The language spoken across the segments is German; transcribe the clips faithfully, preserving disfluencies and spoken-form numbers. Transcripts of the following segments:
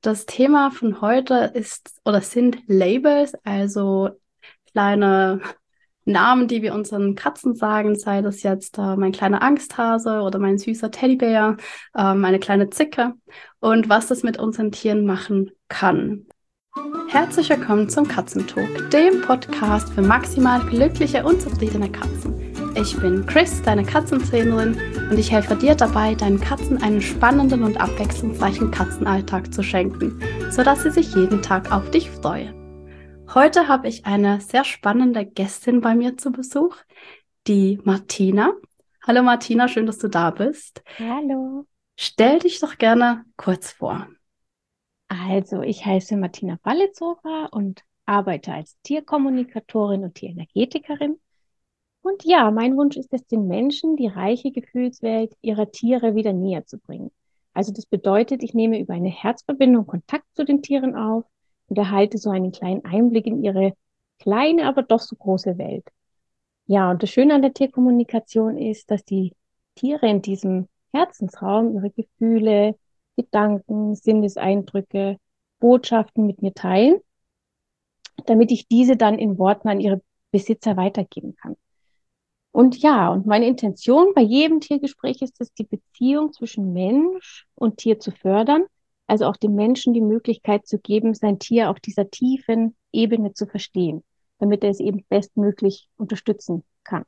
Das Thema von heute ist oder sind Labels, also kleine Namen, die wir unseren Katzen sagen, sei das jetzt äh, mein kleiner Angsthase oder mein süßer Teddybär, äh, meine kleine Zicke und was das mit unseren Tieren machen kann. Herzlich willkommen zum Katzentalk, dem Podcast für maximal glückliche und zufriedene Katzen. Ich bin Chris, deine Katzentrainerin, und ich helfe dir dabei, deinen Katzen einen spannenden und abwechslungsreichen Katzenalltag zu schenken, sodass sie sich jeden Tag auf dich freuen. Heute habe ich eine sehr spannende Gästin bei mir zu Besuch, die Martina. Hallo Martina, schön, dass du da bist. Hallo. Stell dich doch gerne kurz vor. Also, ich heiße Martina Ballezora und arbeite als Tierkommunikatorin und Tierenergetikerin. Und ja, mein Wunsch ist es, den Menschen die reiche Gefühlswelt ihrer Tiere wieder näher zu bringen. Also das bedeutet, ich nehme über eine Herzverbindung Kontakt zu den Tieren auf und erhalte so einen kleinen Einblick in ihre kleine, aber doch so große Welt. Ja, und das Schöne an der Tierkommunikation ist, dass die Tiere in diesem Herzensraum ihre Gefühle, Gedanken, Sinneseindrücke, Botschaften mit mir teilen, damit ich diese dann in Worten an ihre Besitzer weitergeben kann. Und ja, und meine Intention bei jedem Tiergespräch ist es, die Beziehung zwischen Mensch und Tier zu fördern, also auch dem Menschen die Möglichkeit zu geben, sein Tier auf dieser tiefen Ebene zu verstehen, damit er es eben bestmöglich unterstützen kann.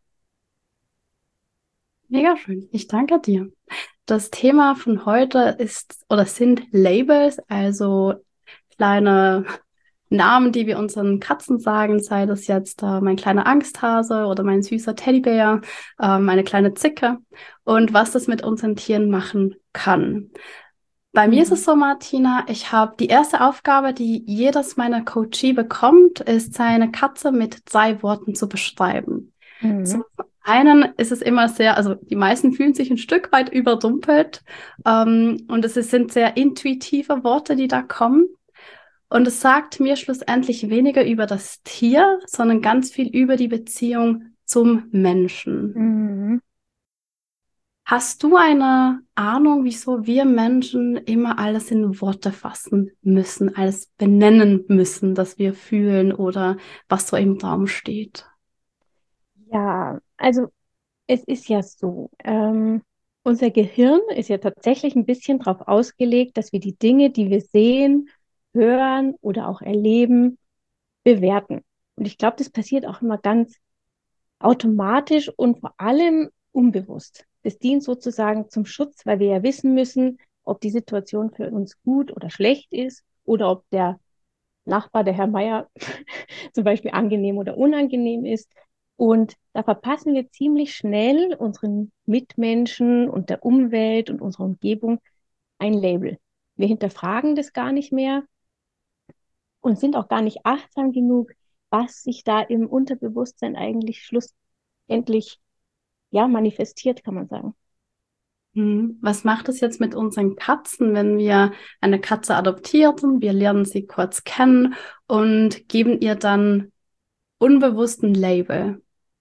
Mega schön, ich danke dir. Das Thema von heute ist oder sind Labels, also kleine Namen, die wir unseren Katzen sagen, sei das jetzt äh, mein kleiner Angsthase oder mein süßer Teddybär, äh, meine kleine Zicke und was das mit unseren Tieren machen kann. Bei mir ist es Mhm. so, Martina, ich habe die erste Aufgabe, die jedes meiner Coachee bekommt, ist, seine Katze mit drei Worten zu beschreiben. Zum Mhm. einen ist es immer sehr, also die meisten fühlen sich ein Stück weit überrumpelt, ähm, und es ist, sind sehr intuitive Worte, die da kommen. Und es sagt mir schlussendlich weniger über das Tier, sondern ganz viel über die Beziehung zum Menschen. Mhm. Hast du eine Ahnung, wieso wir Menschen immer alles in Worte fassen müssen, alles benennen müssen, das wir fühlen oder was so im Raum steht? Ja, also es ist ja so, ähm, unser Gehirn ist ja tatsächlich ein bisschen darauf ausgelegt, dass wir die Dinge, die wir sehen, hören oder auch erleben, bewerten. Und ich glaube, das passiert auch immer ganz automatisch und vor allem unbewusst. Das dient sozusagen zum Schutz, weil wir ja wissen müssen, ob die Situation für uns gut oder schlecht ist oder ob der Nachbar, der Herr Meier, zum Beispiel angenehm oder unangenehm ist. Und da verpassen wir ziemlich schnell unseren Mitmenschen und der Umwelt und unserer Umgebung ein Label. Wir hinterfragen das gar nicht mehr und sind auch gar nicht achtsam genug, was sich da im Unterbewusstsein eigentlich schlussendlich ja manifestiert, kann man sagen. Hm. Was macht es jetzt mit unseren Katzen, wenn wir eine Katze adoptieren? Wir lernen sie kurz kennen und geben ihr dann unbewussten Label.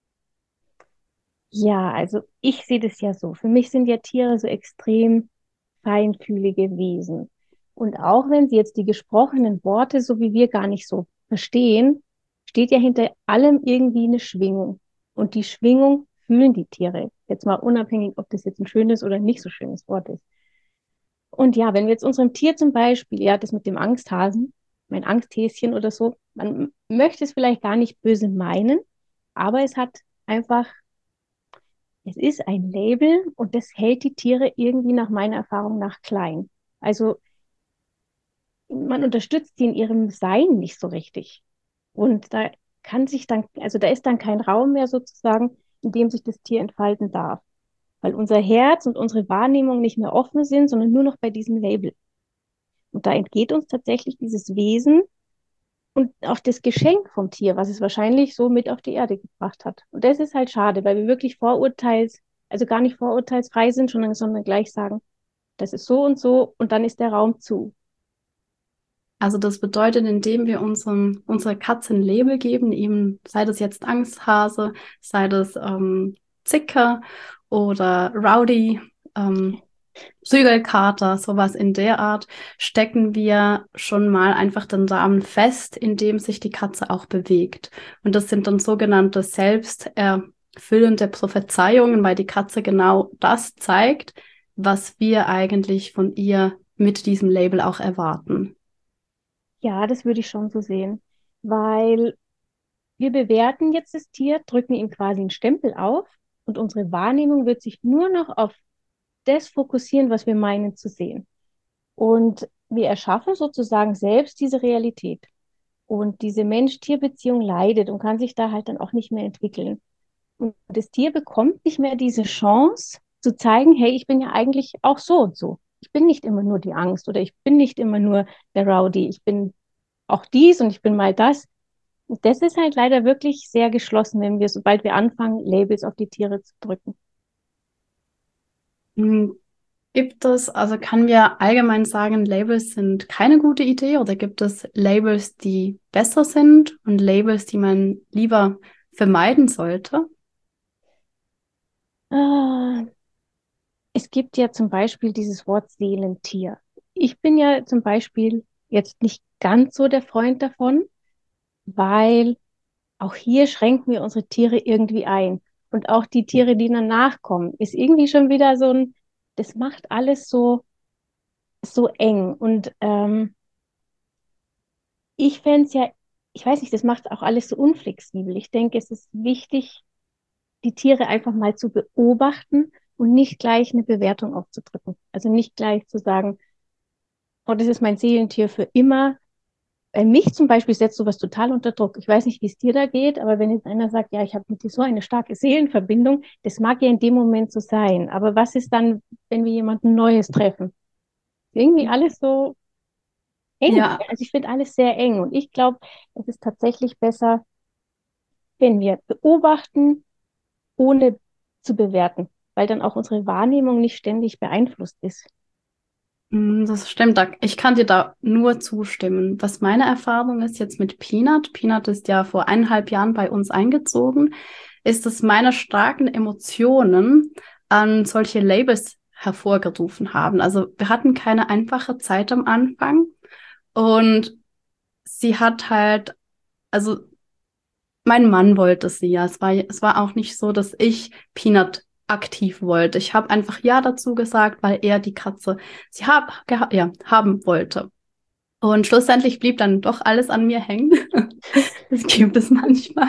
Ja, also ich sehe das ja so. Für mich sind ja Tiere so extrem feinfühlige Wesen. Und auch wenn sie jetzt die gesprochenen Worte, so wie wir, gar nicht so verstehen, steht ja hinter allem irgendwie eine Schwingung. Und die Schwingung fühlen die Tiere. Jetzt mal unabhängig, ob das jetzt ein schönes oder nicht so schönes Wort ist. Und ja, wenn wir jetzt unserem Tier zum Beispiel, ja, das mit dem Angsthasen, mein Angsthäschen oder so, man möchte es vielleicht gar nicht böse meinen, aber es hat einfach, es ist ein Label und das hält die Tiere irgendwie nach meiner Erfahrung nach klein. Also man unterstützt sie in ihrem Sein nicht so richtig. Und da kann sich dann, also da ist dann kein Raum mehr sozusagen, in dem sich das Tier entfalten darf, weil unser Herz und unsere Wahrnehmung nicht mehr offen sind, sondern nur noch bei diesem Label. Und da entgeht uns tatsächlich dieses Wesen und auch das Geschenk vom Tier, was es wahrscheinlich so mit auf die Erde gebracht hat. Und das ist halt schade, weil wir wirklich vorurteils, also gar nicht vorurteilsfrei sind, sondern, sondern gleich sagen, das ist so und so und dann ist der Raum zu. Also das bedeutet, indem wir unserem, unserer Katze ein Label geben, eben sei das jetzt Angsthase, sei das ähm, Zicke oder Rowdy, ähm, Prügelkater, sowas in der Art, stecken wir schon mal einfach den Samen fest, indem sich die Katze auch bewegt. Und das sind dann sogenannte selbsterfüllende Prophezeiungen, weil die Katze genau das zeigt, was wir eigentlich von ihr mit diesem Label auch erwarten. Ja, das würde ich schon so sehen, weil wir bewerten jetzt das Tier, drücken ihm quasi einen Stempel auf und unsere Wahrnehmung wird sich nur noch auf das fokussieren, was wir meinen zu sehen. Und wir erschaffen sozusagen selbst diese Realität. Und diese Mensch-Tier-Beziehung leidet und kann sich da halt dann auch nicht mehr entwickeln. Und das Tier bekommt nicht mehr diese Chance zu zeigen, hey, ich bin ja eigentlich auch so und so. Ich bin nicht immer nur die Angst oder ich bin nicht immer nur der Rowdy. Ich bin auch dies und ich bin mal das. Und das ist halt leider wirklich sehr geschlossen, wenn wir, sobald wir anfangen, Labels auf die Tiere zu drücken. Hm, Gibt es, also kann wir allgemein sagen, Labels sind keine gute Idee oder gibt es Labels, die besser sind und Labels, die man lieber vermeiden sollte? Ah, es gibt ja zum Beispiel dieses Wort Seelentier. Ich bin ja zum Beispiel jetzt nicht ganz so der Freund davon, weil auch hier schränken wir unsere Tiere irgendwie ein. Und auch die Tiere, die danach kommen, ist irgendwie schon wieder so ein, das macht alles so, so eng. Und ähm, ich fände es ja, ich weiß nicht, das macht auch alles so unflexibel. Ich denke, es ist wichtig, die Tiere einfach mal zu beobachten und nicht gleich eine Bewertung aufzudrücken. Also nicht gleich zu sagen, oh, das ist mein Seelentier für immer. Bei mich zum Beispiel setzt sowas total unter Druck. Ich weiß nicht, wie es dir da geht, aber wenn jetzt einer sagt, ja, ich habe mit dir so eine starke Seelenverbindung, das mag ja in dem Moment so sein. Aber was ist dann, wenn wir jemanden Neues treffen? Irgendwie alles so eng. Ja, Also ich finde alles sehr eng. Und ich glaube, es ist tatsächlich besser, wenn wir beobachten, ohne zu bewerten, weil dann auch unsere Wahrnehmung nicht ständig beeinflusst ist. mm, das stimmt. da- Ich kann dir da nur zustimmen. Was meine Erfahrung ist jetzt mit Peanut, Peanut ist ja vor eineinhalb Jahren bei uns eingezogen, ist, dass meine starken Emotionen an solche Labels hervorgerufen haben. Also wir hatten keine einfache Zeit am Anfang und sie hat halt, also mein Mann wollte sie ja. Es war, es war auch nicht so, dass ich Peanut aktiv wollte. Ich habe einfach ja dazu gesagt, weil er die Katze sie hab, geha ja, haben wollte. Und schlussendlich blieb dann doch alles an mir hängen. Das gibt es manchmal.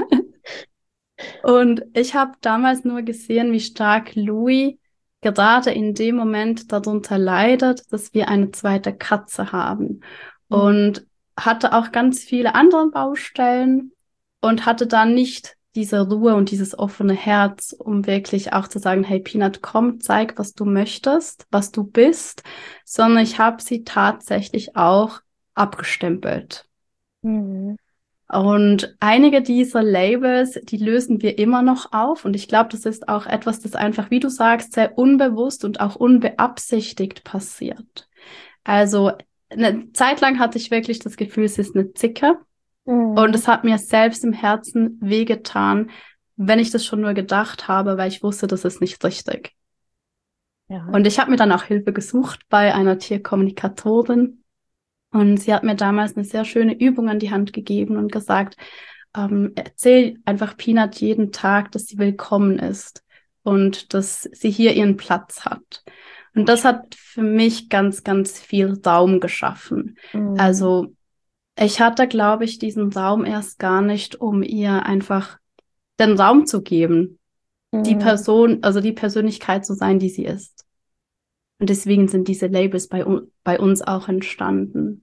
Und ich habe damals nur gesehen, wie stark Louis gerade in dem Moment darunter leidet, dass wir eine zweite Katze haben. Mhm. Und hatte auch ganz viele andere Baustellen und hatte dann nicht diese Ruhe und dieses offene Herz, um wirklich auch zu sagen, hey Peanut, komm, zeig, was du möchtest, was du bist, sondern ich habe sie tatsächlich auch abgestempelt. Mhm. Und einige dieser Labels, die lösen wir immer noch auf. Und ich glaube, das ist auch etwas, das einfach, wie du sagst, sehr unbewusst und auch unbeabsichtigt passiert. Also eine Zeit lang hatte ich wirklich das Gefühl, es ist eine Zicke. Und Mhm. es hat mir selbst im Herzen wehgetan, wenn ich das schon nur gedacht habe, weil ich wusste, das ist nicht richtig. Ja. Und ich habe mir dann auch Hilfe gesucht bei einer Tierkommunikatorin. Und sie hat mir damals eine sehr schöne Übung an die Hand gegeben und gesagt, ähm, erzähl einfach Peanut jeden Tag, dass sie willkommen ist und dass sie hier ihren Platz hat. Und das hat für mich ganz, ganz viel Raum geschaffen. Mhm. Also ich hatte, glaube ich, diesen Raum erst gar nicht, um ihr einfach den Raum zu geben, die Mhm. Person, also die Persönlichkeit zu sein, die sie ist. Und deswegen sind diese Labels bei, un bei uns auch entstanden.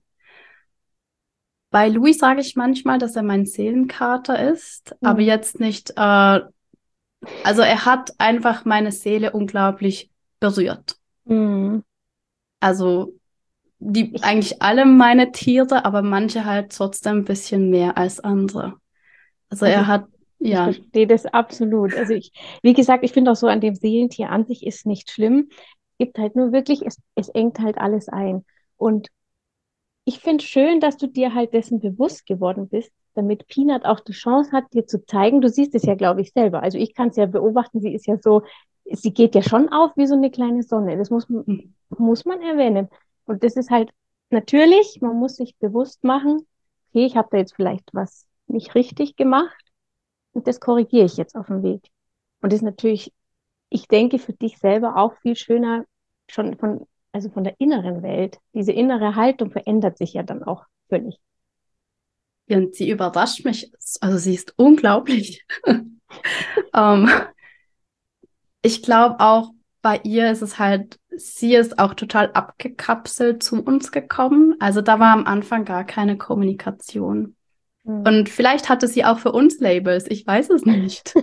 Bei Louis sage ich manchmal, dass er mein Seelenkater ist, aber Mhm. jetzt nicht, äh, also er hat einfach meine Seele unglaublich berührt. Mhm. Also die, Ich, eigentlich alle meine Tiere, aber manche halt trotzdem ein bisschen mehr als andere. Also also er ich, hat, ich ja, verstehe das absolut. Also ich, wie gesagt, ich finde auch so an dem Seelentier an sich ist nicht schlimm. Es gibt halt nur wirklich, es, es engt halt alles ein. Und ich finde schön, dass du dir halt dessen bewusst geworden bist, damit Peanut auch die Chance hat, dir zu zeigen. Du siehst es ja, glaube ich, selber. Also ich kann es ja beobachten, sie ist ja so, sie geht ja schon auf wie so eine kleine Sonne. Das muss, muss man erwähnen. Und das ist halt natürlich, man muss sich bewusst machen, okay, ich habe da jetzt vielleicht was nicht richtig gemacht und das korrigiere ich jetzt auf dem Weg. Und das ist natürlich, ich denke, für dich selber auch viel schöner, schon von, also von der inneren Welt. Diese innere Haltung verändert sich ja dann auch völlig. Ja, und sie überrascht mich, also sie ist unglaublich. ähm, ich glaube auch, bei ihr ist es halt, sie ist auch total abgekapselt zu uns gekommen. Also da war am Anfang gar keine Kommunikation. Mhm. Und vielleicht hatte sie auch für uns Labels, ich weiß es nicht.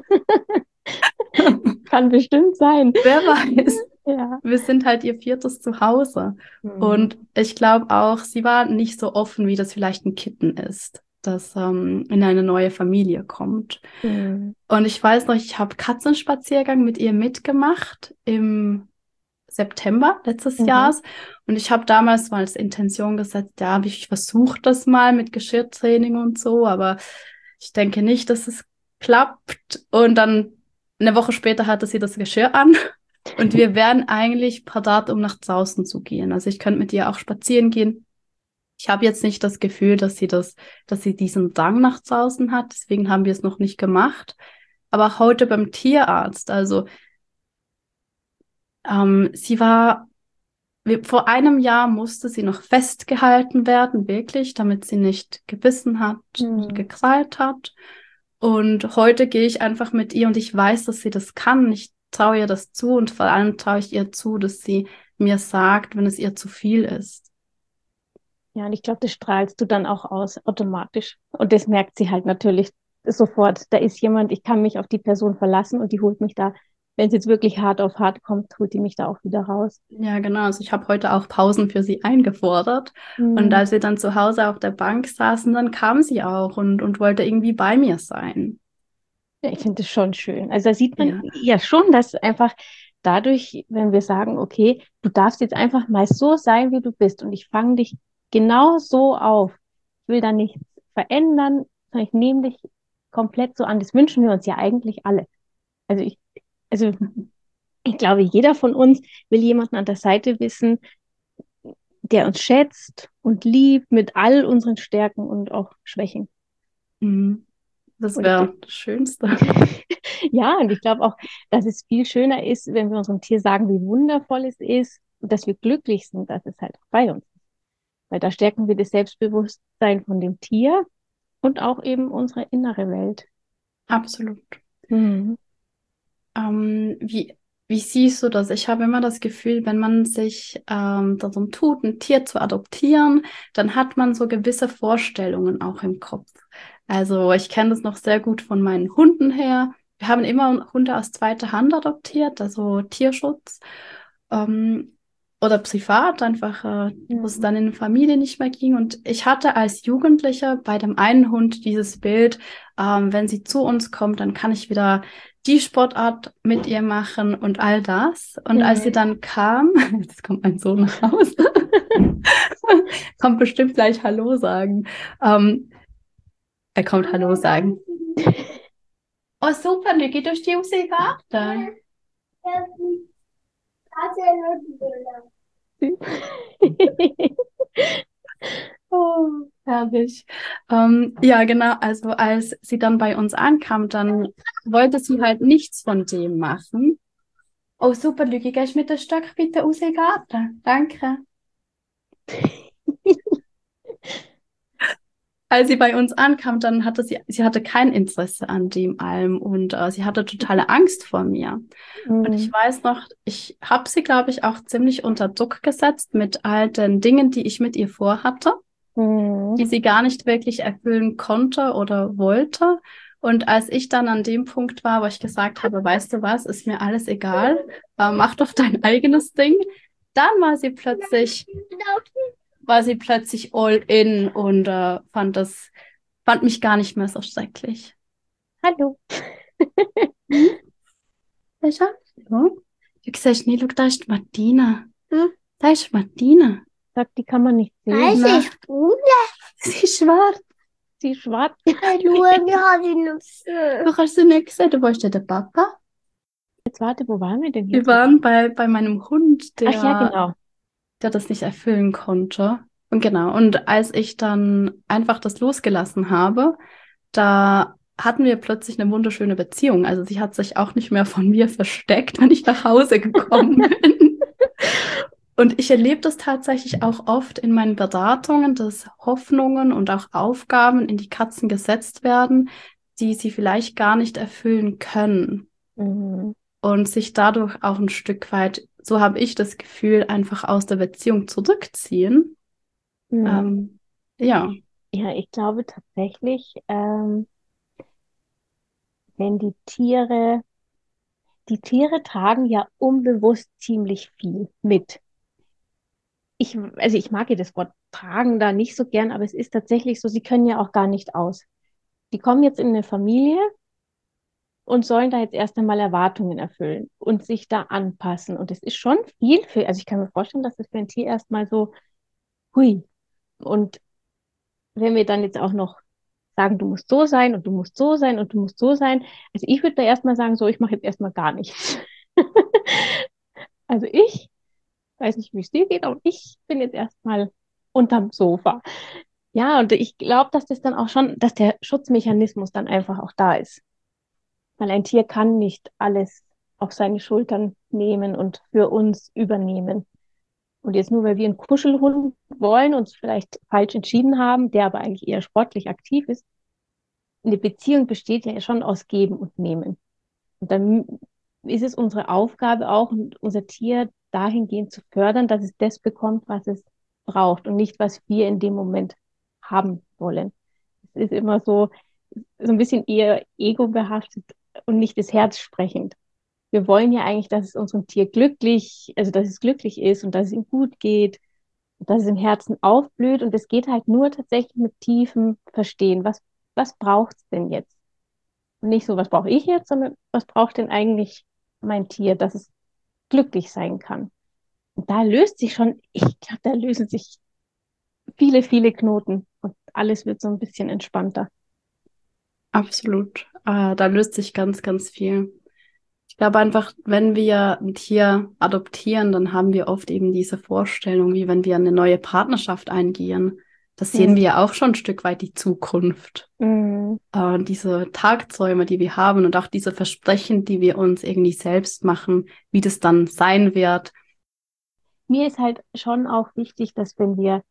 Kann bestimmt sein. Wer weiß. Ja. Wir sind halt ihr viertes Zuhause. Mhm. Und ich glaube auch, sie war nicht so offen, wie das vielleicht ein Kitten ist, das ähm, in eine neue Familie kommt. Mhm. Und ich weiß noch, ich habe Katzenspaziergang mit ihr mitgemacht im September letztes Mhm. Jahres. Und ich habe damals mal als Intention gesetzt, ja, ich versuche das mal mit Geschirrtraining und so, aber ich denke nicht, dass es klappt. Und dann eine Woche später hatte sie das Geschirr an. Und wir wären eigentlich parat, um nach draußen zu gehen. Also ich könnte mit ihr auch spazieren gehen. Ich habe jetzt nicht das Gefühl, dass sie das, dass sie diesen Drang nach draußen hat. Deswegen haben wir es noch nicht gemacht. Aber heute beim Tierarzt, also ähm, sie war, wir, vor einem Jahr musste sie noch festgehalten werden, wirklich, damit sie nicht gebissen hat und Mhm. gekrallt hat. Und heute gehe ich einfach mit ihr und ich weiß, dass sie das kann. Ich traue ihr das zu und vor allem traue ich ihr zu, dass sie mir sagt, wenn es ihr zu viel ist. Ja, und ich glaube, das strahlst du dann auch aus, automatisch. Und das merkt sie halt natürlich sofort. Da ist jemand, ich kann mich auf die Person verlassen und die holt mich da, wenn es jetzt wirklich hart auf hart kommt, holt die mich da auch wieder raus. Ja, genau. Also ich habe heute auch Pausen für sie eingefordert. Und Mhm. als wir dann zu Hause auf der Bank saßen, dann kam sie auch und, und wollte irgendwie bei mir sein. Ja, ich finde das schon schön. Also da sieht man Ja. ja schon, dass einfach dadurch, wenn wir sagen, okay, du darfst jetzt einfach mal so sein, wie du bist und ich fange dich genau so auf. Ich will da nichts verändern, sondern ich nehme dich komplett so an. Das wünschen wir uns ja eigentlich alle. Also ich, also ich glaube, jeder von uns will jemanden an der Seite wissen, der uns schätzt und liebt mit all unseren Stärken und auch Schwächen. Mhm. Das Und ich glaube, wäre das Schönste. ja, und ich glaube auch, dass es viel schöner ist, wenn wir unserem Tier sagen, wie wundervoll es ist und dass wir glücklich sind, dass es halt auch bei uns ist. Weil da stärken wir das Selbstbewusstsein von dem Tier und auch eben unsere innere Welt. Absolut. Mhm. Ähm, wie, wie siehst du das? Ich habe immer das Gefühl, wenn man sich ähm, darum tut, ein Tier zu adoptieren, dann hat man so gewisse Vorstellungen auch im Kopf. Also ich kenne das noch sehr gut von meinen Hunden her. Wir haben immer Hunde aus zweiter Hand adoptiert, also Tierschutz. Ähm, oder privat, einfach, äh, wo es Mhm. dann in der Familie nicht mehr ging. Und ich hatte als Jugendlicher bei dem einen Hund dieses Bild, ähm, wenn sie zu uns kommt, dann kann ich wieder die Sportart mit ihr machen und all das. Und als sie Mhm. dann kam, jetzt kommt mein Sohn nach Hause, kommt bestimmt gleich Hallo sagen. Ähm, er kommt Hallo sagen. Oh super, Niki, du stehst im Garten. Oh, herrlich. Ähm, ja, genau. Also als sie dann bei uns ankam, dann wollte sie halt nichts von dem machen. Oh, super, Lügi, gehst mit dem Stock bitte raus in den Garten? Danke. Als sie bei uns ankam, dann hatte sie, sie hatte kein Interesse an dem allem und äh, sie hatte totale Angst vor mir. Und ich Mhm. weiß noch, ich habe sie, glaube ich, auch ziemlich unter Druck gesetzt mit all den Dingen, die ich mit ihr vorhatte, Mhm. die sie gar nicht wirklich erfüllen konnte oder wollte. Und als ich dann an dem Punkt war, wo ich gesagt habe, weißt du was, ist mir alles egal, äh, mach doch dein eigenes Ding, dann war sie plötzlich, war sie plötzlich all in und äh, fand das, fand mich gar nicht mehr so schrecklich. Hallo. Hm? Welcher? Ja. Du siehst nicht, schau, da ist die Martina. Hm? Da ist Martina. Sagt, die kann man nicht sehen. Weiß Na. ich, Bruder. Sie ist schwarz. Sie ist schwarz. Hallo, wir haben ihn gesehen. Du kannst sie nicht sehen. Du weißt ja, der Papa. Jetzt warte, wo waren wir denn Wir jetzt? waren bei, bei meinem Hund, Ach ja, der, genau. der das nicht erfüllen konnte. Und genau, und als ich dann einfach das losgelassen habe, da hatten wir plötzlich eine wunderschöne Beziehung. Also sie hat sich auch nicht mehr von mir versteckt, wenn ich nach Hause gekommen bin. Und ich erlebe das tatsächlich auch oft in meinen Beratungen, dass Hoffnungen und auch Aufgaben in die Katzen gesetzt werden, die sie vielleicht gar nicht erfüllen können. Mhm. Und sich dadurch auch ein Stück weit, so habe ich das Gefühl, einfach aus der Beziehung zurückziehen. Mhm. Ähm, ja, Ja, ich glaube tatsächlich, ähm, wenn die Tiere, die Tiere tragen ja unbewusst ziemlich viel mit. Ich, also ich mag ja das Wort tragen da nicht so gern, aber es ist tatsächlich so, sie können ja auch gar nicht aus. Die kommen jetzt in eine Familie und sollen da jetzt erst einmal Erwartungen erfüllen und sich da anpassen. Und es ist schon viel für, also ich kann mir vorstellen, dass das für ein Tier erstmal so, hui. Und wenn wir dann jetzt auch noch sagen, du musst so sein und du musst so sein und du musst so sein. Also ich würde da erstmal sagen, so, ich mache jetzt erstmal gar nichts. Also ich weiß nicht, wie es dir geht, aber ich bin jetzt erstmal unterm Sofa. Ja, und ich glaube, dass das dann auch schon, dass der Schutzmechanismus dann einfach auch da ist. Weil ein Tier kann nicht alles auf seine Schultern nehmen und für uns übernehmen. Und jetzt nur, weil wir einen Kuschelhund wollen und vielleicht falsch entschieden haben, der aber eigentlich eher sportlich aktiv ist, eine Beziehung besteht ja schon aus Geben und Nehmen. Und dann ist es unsere Aufgabe auch, unser Tier dahingehend zu fördern, dass es das bekommt, was es braucht und nicht, was wir in dem Moment haben wollen. Es ist immer so, so ein bisschen eher ego-behaftet und nicht das Herz sprechend. Wir wollen ja eigentlich, dass es unserem Tier glücklich, also dass es glücklich ist und dass es ihm gut geht, dass es im Herzen aufblüht. Und es geht halt nur tatsächlich mit tiefem Verstehen. Was, was braucht es denn jetzt? Und nicht so, was brauche ich jetzt, sondern was braucht denn eigentlich mein Tier, dass es glücklich sein kann. Und da löst sich schon, ich glaube, da lösen sich viele, viele Knoten und alles wird so ein bisschen entspannter. absolut. Äh, da löst sich ganz, ganz viel. Ich glaube einfach, wenn wir ein Tier adoptieren, dann haben wir oft eben diese Vorstellung, wie wenn wir eine neue Partnerschaft eingehen. Das sehen Mhm. wir ja auch schon ein Stück weit die Zukunft. Mhm. Äh, diese Tagträume, die wir haben und auch diese Versprechen, die wir uns irgendwie selbst machen, wie das dann sein wird. Mir ist halt schon auch wichtig, dass wenn wir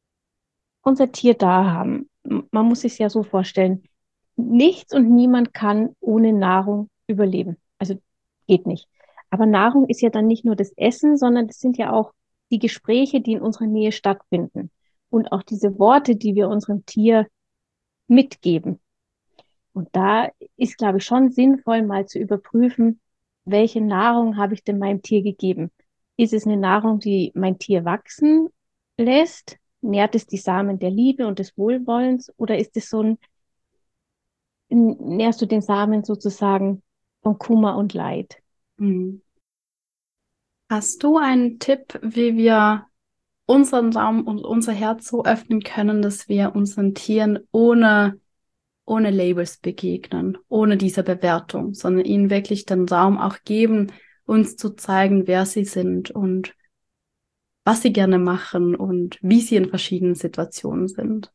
unser Tier da haben, m- man muss sich ja so vorstellen, nichts und niemand kann ohne Nahrung überleben. Also geht nicht. Aber Nahrung ist ja dann nicht nur das Essen, sondern das sind ja auch die Gespräche, die in unserer Nähe stattfinden. Und auch diese Worte, die wir unserem Tier mitgeben. Und da ist, glaube ich, schon sinnvoll, mal zu überprüfen, welche Nahrung habe ich denn meinem Tier gegeben? Ist es eine Nahrung, die mein Tier wachsen lässt? Nährt es die Samen der Liebe und des Wohlwollens? Oder ist es so ein, nährst du den Samen sozusagen von Kummer und Leid? Hm. Hast du einen Tipp, wie wir unseren Raum und unser Herz so öffnen können, dass wir unseren Tieren ohne, ohne Labels begegnen, ohne diese Bewertung, sondern ihnen wirklich den Raum auch geben, uns zu zeigen, wer sie sind und was sie gerne machen und wie sie in verschiedenen Situationen sind?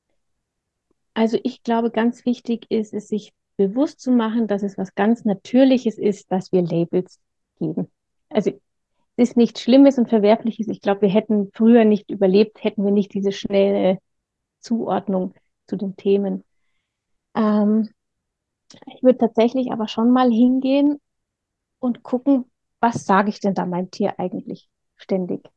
Also ich glaube, ganz wichtig ist es, sich bewusst zu machen, dass es was ganz Natürliches ist, dass wir Labels geben. Also es ist nichts Schlimmes und Verwerfliches. Ich glaube, wir hätten früher nicht überlebt, hätten wir nicht diese schnelle Zuordnung zu den Themen. Ähm, Ich würde tatsächlich aber schon mal hingehen und gucken, was sage ich denn da meinem Tier eigentlich ständig?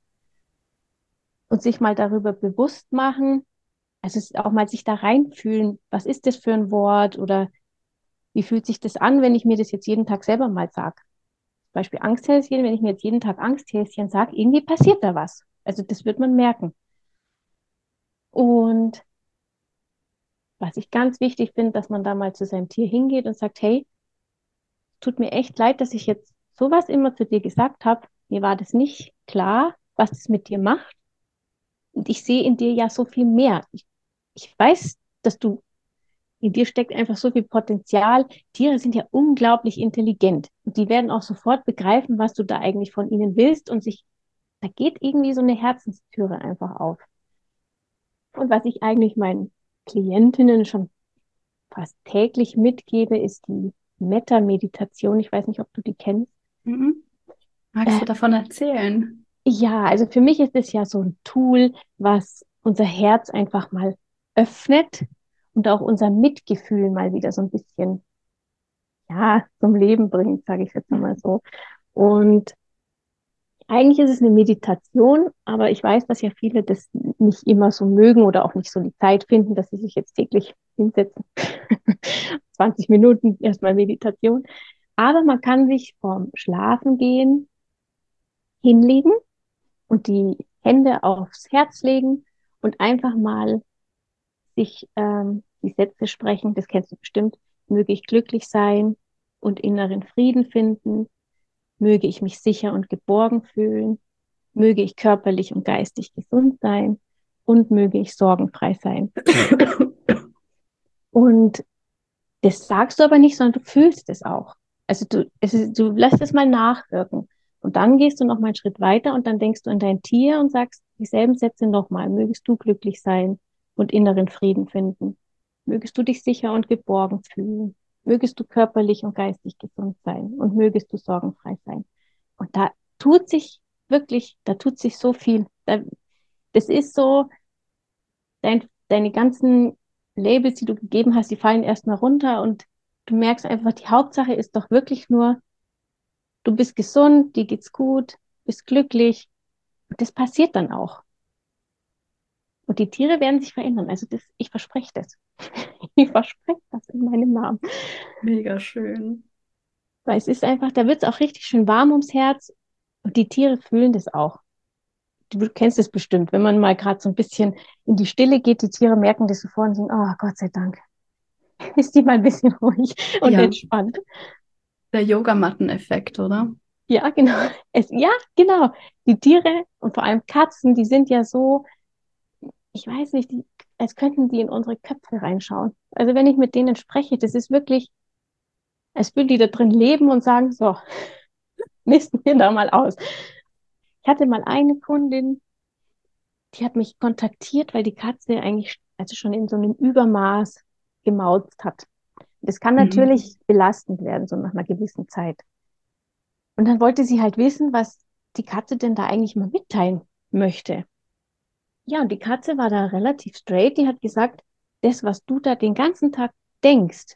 Und sich mal darüber bewusst machen, also es auch mal sich da reinfühlen, was ist das für ein Wort oder wie fühlt sich das an, wenn ich mir das jetzt jeden Tag selber mal sage? Zum Beispiel Angsthäschen, wenn ich mir jetzt jeden Tag Angsthäschen sage, irgendwie passiert da was. Also das wird man merken. Und was ich ganz wichtig finde, dass man da mal zu seinem Tier hingeht und sagt, hey, tut mir echt leid, dass ich jetzt sowas immer zu dir gesagt habe. Mir war das nicht klar, was es mit dir macht. Und ich sehe in dir ja so viel mehr. Ich, ich weiß, dass du In dir steckt einfach so viel Potenzial. Tiere sind ja unglaublich intelligent. Und die werden auch sofort begreifen, was du da eigentlich von ihnen willst. Und sich, da geht irgendwie so eine Herzenstüre einfach auf. Und was ich eigentlich meinen Klientinnen schon fast täglich mitgebe, ist die Metta-Meditation. Ich weiß nicht, ob du die kennst. Mhm. Magst Äh, du davon erzählen? ja, also für mich ist es ja so ein Tool, was unser Herz einfach mal öffnet und auch unser Mitgefühl mal wieder so ein bisschen, ja, zum Leben bringt, sage ich jetzt mal so. Und eigentlich ist es eine Meditation, aber ich weiß, dass ja viele das nicht immer so mögen oder auch nicht so die Zeit finden, dass sie sich jetzt täglich hinsetzen. zwanzig Minuten erstmal Meditation. Aber man kann sich vorm Schlafengehen hinlegen und die Hände aufs Herz legen und einfach mal sich ähm, die Sätze sprechen, das kennst du bestimmt, möge ich glücklich sein und inneren Frieden finden, möge ich mich sicher und geborgen fühlen, möge ich körperlich und geistig gesund sein und möge ich sorgenfrei sein. Und das sagst du aber nicht, sondern du fühlst es auch. Also du, es ist, du lässt es mal nachwirken. Und dann gehst du noch mal einen Schritt weiter und dann denkst du an dein Tier und sagst dieselben Sätze nochmal. Mögest du glücklich sein und inneren Frieden finden. Mögest du dich sicher und geborgen fühlen. Mögest du körperlich und geistig gesund sein und mögest du sorgenfrei sein. Und da tut sich wirklich, da tut sich so viel. Da, das ist so, dein, deine ganzen Labels, die du gegeben hast, die fallen erstmal runter und du merkst einfach, die Hauptsache ist doch wirklich nur, du bist gesund, dir geht's gut, bist glücklich. Und das passiert dann auch. Und die Tiere werden sich verändern. Also das, ich verspreche das. Ich verspreche das in meinem Namen. Mega schön. Weil es ist einfach, da wird es auch richtig schön warm ums Herz und die Tiere fühlen das auch. Du kennst es bestimmt, wenn man mal gerade so ein bisschen in die Stille geht, die Tiere merken das sofort und sagen, oh Gott sei Dank, ist die mal ein bisschen ruhig und Ja, entspannt. der Yogamatten-Effekt, oder? Ja, genau. Es, ja, genau. Die Tiere und vor allem Katzen, die sind ja so, ich weiß nicht, die, als könnten die in unsere Köpfe reinschauen. Also wenn ich mit denen spreche, das ist wirklich, als würden die da drin leben und sagen, so, misten wir da mal aus. Ich hatte mal eine Kundin, die hat mich kontaktiert, weil die Katze eigentlich also schon in so einem Übermaß gemauzt hat. Das kann Mhm. natürlich belastend werden, so nach einer gewissen Zeit. Und dann wollte sie halt wissen, was die Katze denn da eigentlich mal mitteilen möchte. Ja, und die Katze war da relativ straight. Die hat gesagt, das, was du da den ganzen Tag denkst,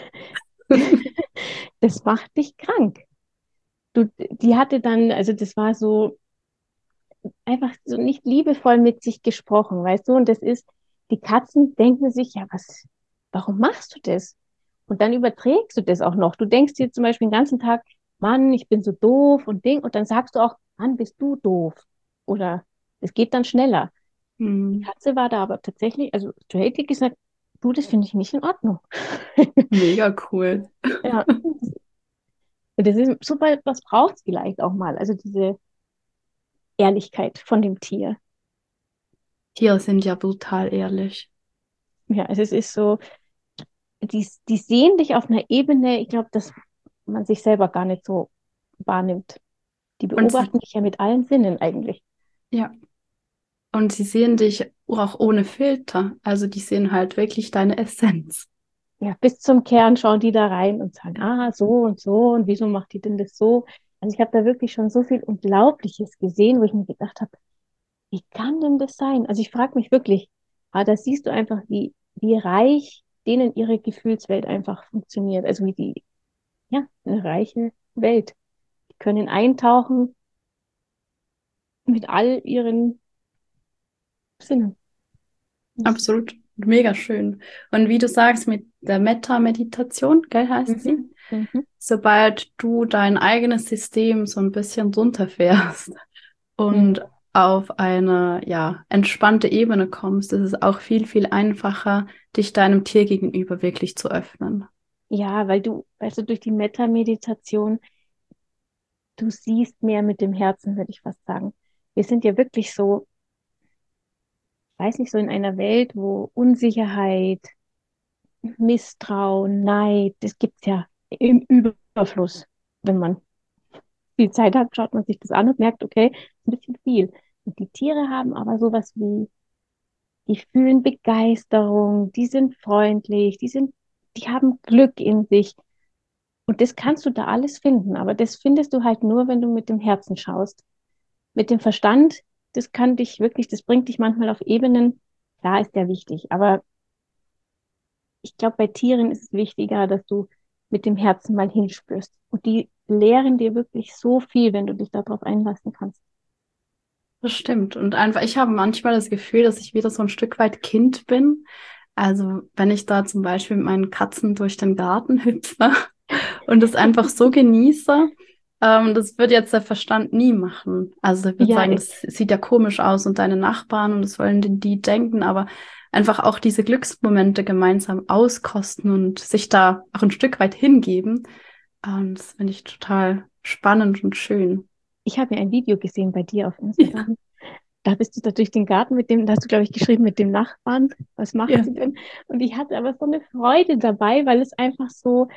das macht dich krank. Du, die hatte dann, also das war so einfach so nicht liebevoll mit sich gesprochen, weißt du? Und das ist, die Katzen denken sich, ja, was, warum machst du das? Und dann überträgst du das auch noch. Du denkst dir zum Beispiel den ganzen Tag, Mann, ich bin so doof und Ding. Und dann sagst du auch, Mann, bist du doof. Oder es geht dann schneller. Die Mhm. Katze war da aber tatsächlich, also straight gesagt, du, das finde ich nicht in Ordnung. Mega cool. Ja. Und das ist super, was braucht es vielleicht auch mal? Also diese Ehrlichkeit von dem Tier. Tiere sind ja brutal ehrlich. Ja, also es ist so, die, die sehen dich auf einer Ebene, ich glaube, dass man sich selber gar nicht so wahrnimmt. Die Und sie, beobachten dich ja mit allen Sinnen eigentlich. ja, und sie sehen dich auch ohne Filter. Also die sehen halt wirklich deine Essenz. Ja, bis zum Kern schauen die da rein und sagen, ah, so und so und wieso macht die denn das so? Also ich habe da wirklich schon so viel Unglaubliches gesehen, wo ich mir gedacht habe, wie kann denn das sein? Also ich frage mich wirklich, ah, da siehst du einfach, wie, wie reich denen ihre Gefühlswelt einfach funktioniert. Also wie die, ja, eine reiche Welt. Die können eintauchen mit all ihren Sinnen. Das ist, Absolut. Mega schön. Und wie du sagst, mit der Metta-Meditation, gell, heißt mhm, sie? mhm, Sobald du dein eigenes System so ein bisschen runterfährst und mhm. auf eine, ja, entspannte Ebene kommst, ist es auch viel, viel einfacher, dich deinem Tier gegenüber wirklich zu öffnen. Ja, weil du, weißt du, durch die Metta-Meditation, du siehst mehr mit dem Herzen, würde ich fast sagen. Wir sind ja wirklich so, weiß nicht, so in einer Welt, wo Unsicherheit, Misstrauen, Neid, das gibt's ja im Überfluss. Wenn man viel Zeit hat, schaut man sich das an und merkt, okay, ist ein bisschen viel. Und die Tiere haben aber sowas wie, die fühlen Begeisterung, die sind freundlich, die sind, die haben Glück in sich. Und das kannst du da alles finden, aber das findest du halt nur, wenn du mit dem Herzen schaust. Mit dem Verstand, das kann dich wirklich, das bringt dich manchmal auf Ebenen, klar ist der wichtig, aber ich glaube, bei Tieren ist es wichtiger, dass du mit dem Herzen mal hinspürst. Und die lehren dir wirklich so viel, wenn du dich darauf einlassen kannst. Das stimmt. Und einfach, ich habe manchmal das Gefühl, dass ich wieder so ein Stück weit Kind bin. Also wenn ich da zum Beispiel mit meinen Katzen durch den Garten hüpfe und es einfach so genieße, ähm, das würde jetzt der Verstand nie machen. Also ich würde Ja, sagen, ich, das sieht ja komisch aus und deine Nachbarn und das wollen denn die denken, aber einfach auch diese Glücksmomente gemeinsam auskosten und sich da auch ein Stück weit hingeben, ähm, das finde ich total spannend und schön. ich habe ja ein Video gesehen bei dir auf Ja, Instagram. Da bist du da durch den Garten mit dem, da hast du, glaube ich, geschrieben mit dem Nachbarn. Was macht ja. sie denn? Und ich hatte aber so eine Freude dabei, weil es einfach so,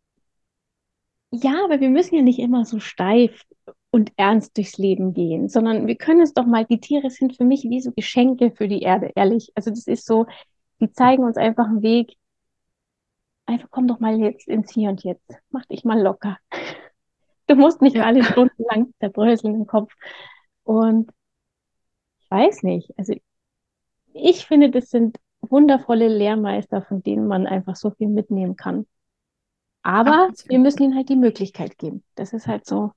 ja, aber wir müssen ja nicht immer so steif und ernst durchs Leben gehen, sondern wir können es doch mal, die Tiere sind für mich wie so Geschenke für die Erde, ehrlich. Also das ist so, die zeigen uns einfach einen Weg. Einfach komm doch mal jetzt ins Hier und Jetzt. Mach dich mal locker. Du musst nicht Ja. alle Stunden lang zerbröseln im Kopf. Und ich weiß nicht, also ich finde, das sind wundervolle Lehrmeister, von denen man einfach so viel mitnehmen kann. Aber wir Absolut. müssen ihnen halt die Möglichkeit geben. Das ist halt so.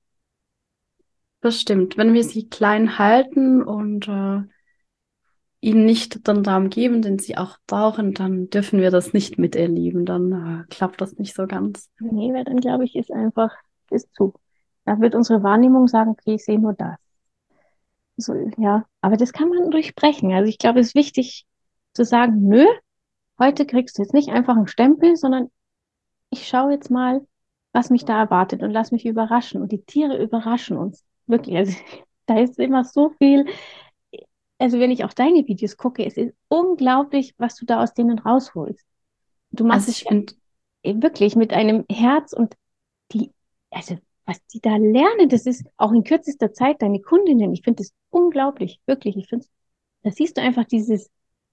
Das stimmt. Wenn wir sie klein halten und äh, ihnen nicht den Raum geben, den sie auch brauchen, dann dürfen wir das nicht miterleben. Dann äh, klappt das nicht so ganz. Nee, weil dann glaube ich, ist einfach, ist zu. Da wird unsere Wahrnehmung sagen, okay, ich sehe nur das. So, ja, aber das kann man durchbrechen. Also ich glaube, es ist wichtig zu sagen, nö, heute kriegst du jetzt nicht einfach einen Stempel, sondern ich schaue jetzt mal, was mich da erwartet und lass mich überraschen. Und die Tiere überraschen uns. Wirklich. Also da ist immer so viel. Also wenn ich auch deine Videos gucke, es ist unglaublich, was du da aus denen rausholst. Du machst Also es ich ja finde, wirklich mit einem Herz und die, also was die da lernen, das ist auch in kürzester Zeit deine Kundinnen. Ich finde das unglaublich, wirklich. Ich finde, da siehst du einfach dieses,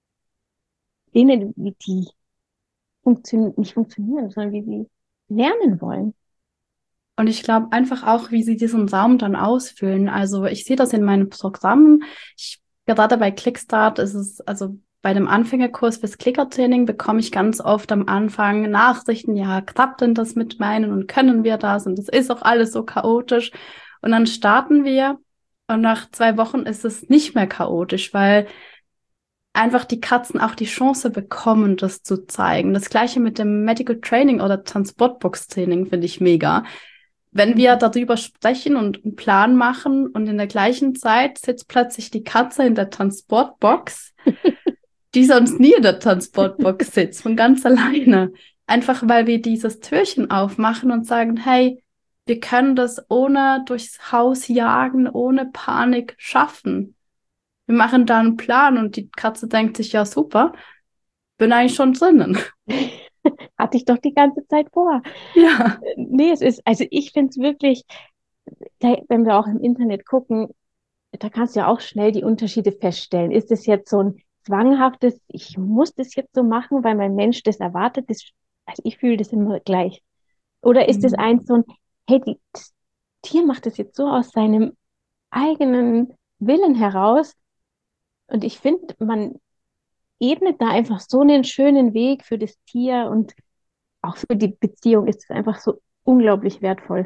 denen, wie die funktionieren, nicht funktionieren, sondern wie sie lernen wollen. und ich glaube einfach auch, wie sie diesen Raum dann ausfüllen. Also ich sehe das in meinen Programmen. Ich, gerade bei Clickstart ist es, also bei dem Anfängerkurs fürs Klickertraining bekomme ich ganz oft am Anfang Nachrichten, ja, klappt denn das mit meinen und können wir das? Und das ist auch alles so chaotisch. Und dann starten wir und nach zwei Wochen ist es nicht mehr chaotisch, weil einfach die Katzen auch die Chance bekommen, das zu zeigen. Das gleiche mit dem Medical Training oder Transportbox Training finde ich mega. Wenn wir Mhm. darüber sprechen und einen Plan machen und in der gleichen Zeit sitzt plötzlich die Katze in der Transportbox, die sonst nie in der Transportbox sitzt, von ganz alleine. Einfach weil wir dieses Türchen aufmachen und sagen, hey, wir können das ohne durchs Haus jagen, ohne Panik schaffen. Wir machen da einen Plan und die Katze denkt sich, ja super, bin eigentlich schon drinnen. Hatte ich doch die ganze Zeit vor. Ja. Äh, Nee, es ist, also ich finde es wirklich, da, wenn wir auch im Internet gucken, da kannst du ja auch schnell die Unterschiede feststellen. Ist es jetzt so ein zwanghaftes, ich muss das jetzt so machen, weil mein Mensch das erwartet? Das, also ich fühle das immer gleich. Oder ist es Mhm. eins so ein, hey, die, das Tier macht das jetzt so aus seinem eigenen Willen heraus? Und ich finde, man ebnet da einfach so einen schönen Weg für das Tier und auch für die Beziehung ist es einfach so unglaublich wertvoll.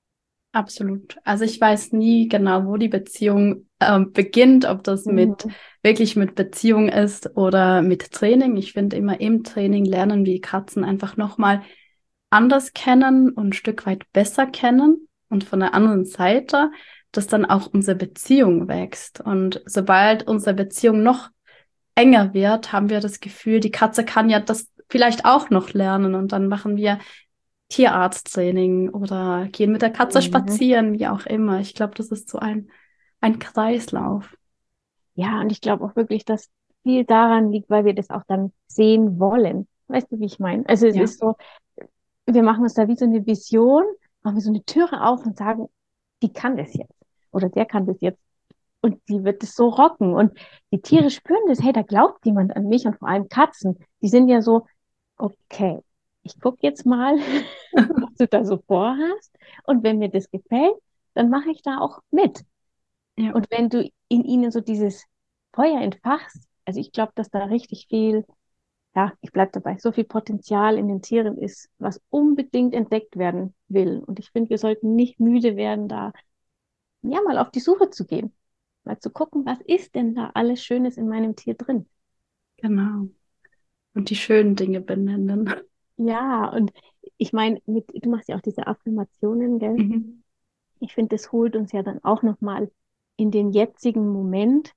Absolut. Also ich weiß nie genau, wo die Beziehung ähm, beginnt, ob das mit Mhm. wirklich mit Beziehung ist oder mit Training. Ich finde immer im Training lernen wir Katzen einfach nochmal anders kennen und ein Stück weit besser kennen und von der anderen Seite, dass dann auch unsere Beziehung wächst. Und sobald unsere Beziehung noch enger wird, haben wir das Gefühl, die Katze kann ja das vielleicht auch noch lernen und dann machen wir Tierarzttraining oder gehen mit der Katze Mhm. spazieren, wie auch immer. Ich glaube, das ist so ein, ein Kreislauf. Ja, und ich glaube auch wirklich, dass viel daran liegt, weil wir das auch dann sehen wollen. Weißt du, wie ich meine? Also es Ja, ist so, wir machen uns da wie so eine Vision, machen wir so eine Türe auf und sagen, die kann das jetzt. Oder der kann das jetzt. Und die wird es so rocken. Und die Tiere spüren das, hey, da glaubt jemand an mich und vor allem Katzen. Die sind ja so, okay, ich gucke jetzt mal, was du da so vorhast. Und wenn mir das gefällt, dann mache ich da auch mit. ja, Und wenn du in ihnen so dieses Feuer entfachst, also ich glaube, dass da richtig viel, ja, ich bleibe dabei, so viel Potenzial in den Tieren ist, was unbedingt entdeckt werden will. Und ich finde, wir sollten nicht müde werden, da ja mal auf die Suche zu gehen, mal zu gucken, was ist denn da alles Schönes in meinem Tier drin. genau. Und die schönen Dinge benennen. Ja, und ich meine, mit, du machst ja auch diese Affirmationen, gell? Mhm. Ich finde, das holt uns ja dann auch nochmal in den jetzigen Moment.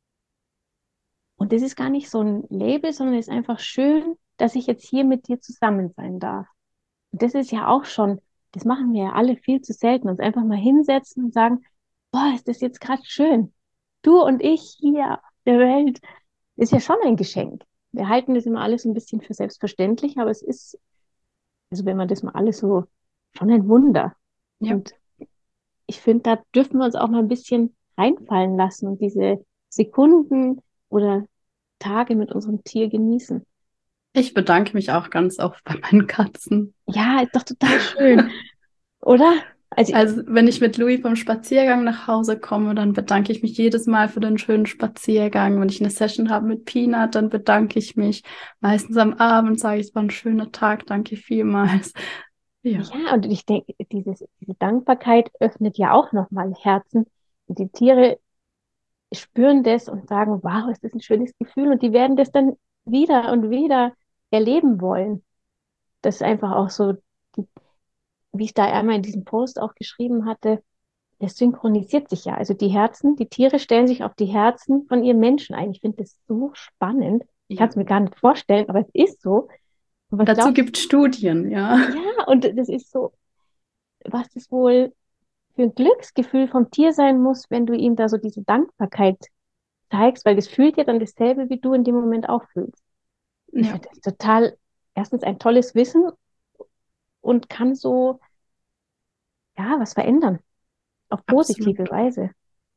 Und das ist gar nicht so ein Label, sondern es ist einfach schön, dass ich jetzt hier mit dir zusammen sein darf. Und das ist ja auch schon, das machen wir ja alle viel zu selten, uns einfach mal hinsetzen und sagen, boah, ist das jetzt gerade schön. Du und ich hier auf der Welt, ist ja schon ein Geschenk. Wir halten das immer alles ein bisschen für selbstverständlich, aber es ist, also wenn man das mal alles so, schon ein Wunder. Ja. Und ich finde, da dürfen wir uns auch mal ein bisschen reinfallen lassen und diese Sekunden oder Tage mit unserem Tier genießen. Ich bedanke mich auch ganz oft bei meinen Katzen. Ja, ist doch total schön, oder? Also, Also, wenn ich mit Louis vom Spaziergang nach Hause komme, dann bedanke ich mich jedes Mal für den schönen Spaziergang. Wenn ich eine Session habe mit Peanut, dann bedanke ich mich. Meistens am Abend sage ich, es war ein schöner Tag, danke vielmals. Ja, ja, und ich denke, dieses, diese Dankbarkeit öffnet ja auch nochmal Herzen. Und die Tiere spüren das und sagen, wow, ist das ein schönes Gefühl. Und die werden das dann wieder und wieder erleben wollen. Das ist einfach auch so, die, wie ich da einmal in diesem Post auch geschrieben hatte, das synchronisiert sich ja. Also die Herzen, die Tiere stellen sich auf die Herzen von ihren Menschen ein. Ich finde das so spannend. Ich kann ja. es mir gar nicht vorstellen, aber es ist so. Und Und was dazu glaubst gibt es Studien, ja. du? Ja, und das ist so, was das wohl für ein Glücksgefühl vom Tier sein muss, wenn du ihm da so diese Dankbarkeit zeigst, weil das fühlt ja dann dasselbe, wie du in dem Moment auch fühlst. Ich Ja, finde das total, erstens ein tolles Wissen und kann so, ja, was verändern, auf positive absolut. Weise.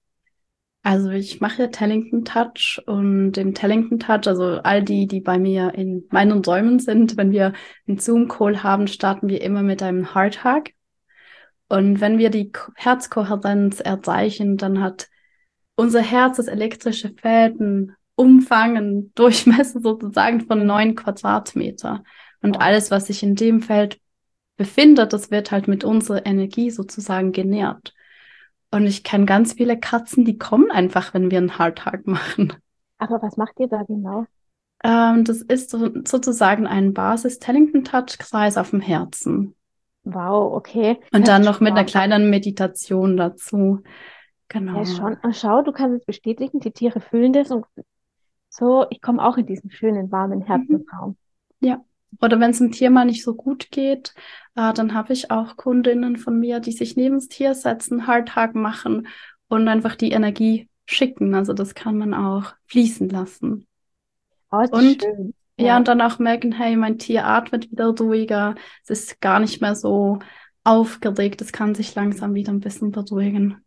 Also ich mache ja Tellington Touch und im Tellington Touch, also all die, die bei mir in meinen Räumen sind, wenn wir einen Zoom-Call haben, starten wir immer mit einem Heart Hug. Und wenn wir die Ko- Herzkohärenz erreichen, dann hat unser Herz das elektrische Feld einen Umfang, einen Durchmesser sozusagen von Mhm. neun Quadratmeter. Und Wow. alles, was sich in dem Feld befindet, das wird halt mit unserer Energie sozusagen genährt. Und ich kenne ganz viele Katzen, die kommen einfach, wenn wir einen Hardtag machen. Aber was macht ihr da genau? Ähm, das ist so, sozusagen ein Basis-Tellington-Touch-Kreis auf dem Herzen. Wow, okay. Und Hört dann sich noch schon mit einer warm an. kleinen Meditation dazu. Ja, ist Genau. schon. Ah, schau, du kannst es bestätigen, die Tiere fühlen das und so, ich komme auch in diesen schönen, warmen Mhm. Herzensraum. Ja. Oder wenn es dem Tier mal nicht so gut geht, äh, dann habe ich auch Kundinnen von mir, die sich neben das Tier setzen, Hardtag machen und einfach die Energie schicken. Also das kann man auch fließen lassen. Oh, ist das Und schön. ja, Ja. und dann auch merken, hey, mein Tier atmet wieder ruhiger, es ist gar nicht mehr so aufgeregt, es kann sich langsam wieder ein bisschen beruhigen.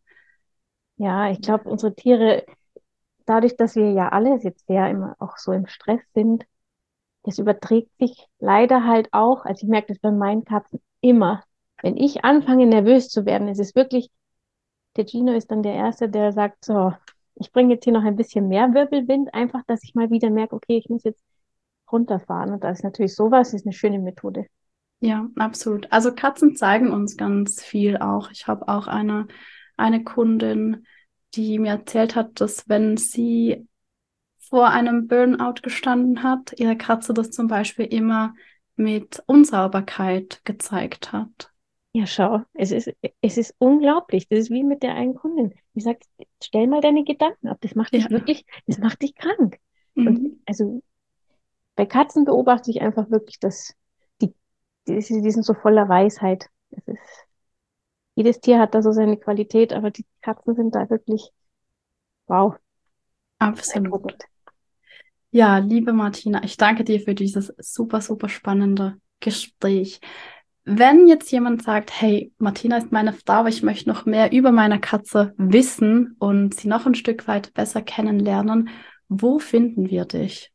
Ja, ich glaube, unsere Tiere, dadurch, dass wir ja alle jetzt sehr immer auch so im Stress sind, das überträgt sich leider halt auch. Also ich merke das bei meinen Katzen immer. Wenn ich anfange, nervös zu werden, ist es wirklich, der Gino ist dann der Erste, der sagt, so, ich bringe jetzt hier noch ein bisschen mehr Wirbelwind, einfach, dass ich mal wieder merke, okay, ich muss jetzt runterfahren. Und da ist natürlich sowas, ist eine schöne Methode. Ja, absolut. Also Katzen zeigen uns ganz viel auch. Ich habe auch eine, eine Kundin, die mir erzählt hat, dass wenn sie vor einem Burnout gestanden hat, ihre Katze das zum Beispiel immer mit Unsauberkeit gezeigt hat. Ja, schau, es ist, es ist unglaublich. Das ist wie mit der einen Kundin. Die sagt, stell mal deine Gedanken ab. Das macht Ja. dich wirklich, das macht dich krank. Und Mhm. also bei Katzen beobachte ich einfach wirklich, dass die, die, die sind so voller Weisheit. Es ist, jedes Tier hat da so seine Qualität, aber die Katzen sind da wirklich, wow, Absolut. beeindruckend. Ja, liebe Martina, ich danke dir für dieses super, super spannende Gespräch. Wenn jetzt jemand sagt, hey, Martina ist meine Frau, aber ich möchte noch mehr über meine Katze wissen und sie noch ein Stück weit besser kennenlernen, wo finden wir dich?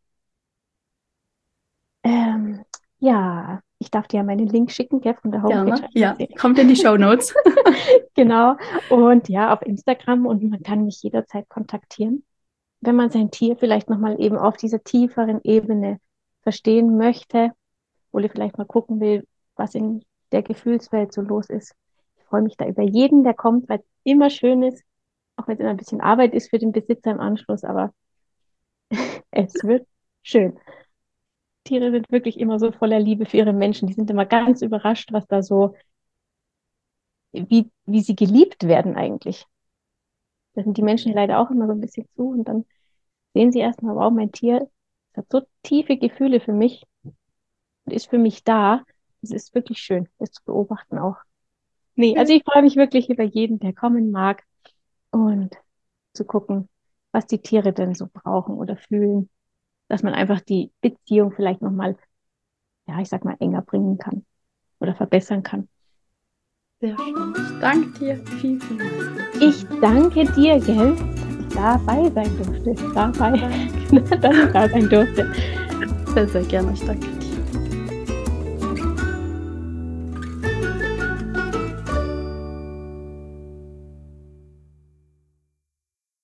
Ähm, ja, ich darf dir ja meinen Link schicken, gell, von der Homepage. Gerne. Ja, kommt in die Shownotes. Genau. Und ja, auf Instagram und man kann mich jederzeit kontaktieren, wenn man sein Tier vielleicht nochmal eben auf dieser tieferen Ebene verstehen möchte oder vielleicht mal gucken will, was in der Gefühlswelt so los ist. Ich freue mich da über jeden, der kommt, weil es immer schön ist, auch wenn es immer ein bisschen Arbeit ist für den Besitzer im Anschluss, aber es wird schön. Tiere sind wirklich immer so voller Liebe für ihre Menschen. Die sind immer ganz überrascht, was da so, wie, wie sie geliebt werden eigentlich. Da sind die Menschen ja leider auch immer so ein bisschen zu und dann sehen sie erstmal, wow, mein Tier hat so tiefe Gefühle für mich und ist für mich da. Es ist wirklich schön, das zu beobachten auch. Nee, also ich freue mich wirklich über jeden, der kommen mag und zu gucken, was die Tiere denn so brauchen oder fühlen, dass man einfach die Beziehung vielleicht nochmal, ja, ich sag mal, enger bringen kann oder verbessern kann. Sehr schön. Ich danke dir viel, vielmals. Ich danke dir, gell, dass ich dabei sein durfte. Dabei, dass ich da sein durfte. Sehr, sehr gerne. Ich danke.